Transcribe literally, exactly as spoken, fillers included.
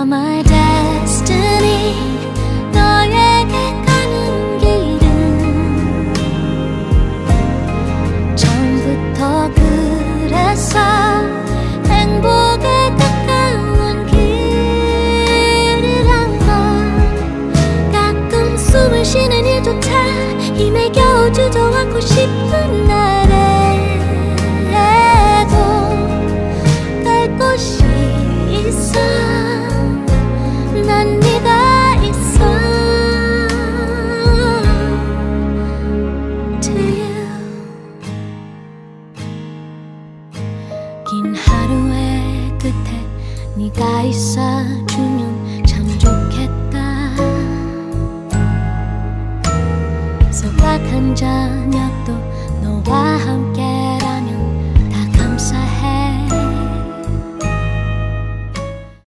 You're my destiny. 너에게 가는 길은 처음부터 그랬어. 행복에 가까운 길이란 걸 가끔 숨을 쉬는 일조차 힘에 겨우 주저앉고 싶은 날에도 갈 곳이 있어. 난 네가 있어. To you. 긴 하루의 끝에 네가 있어주면 참 좋겠다. 소박한 저녁도 너와 함께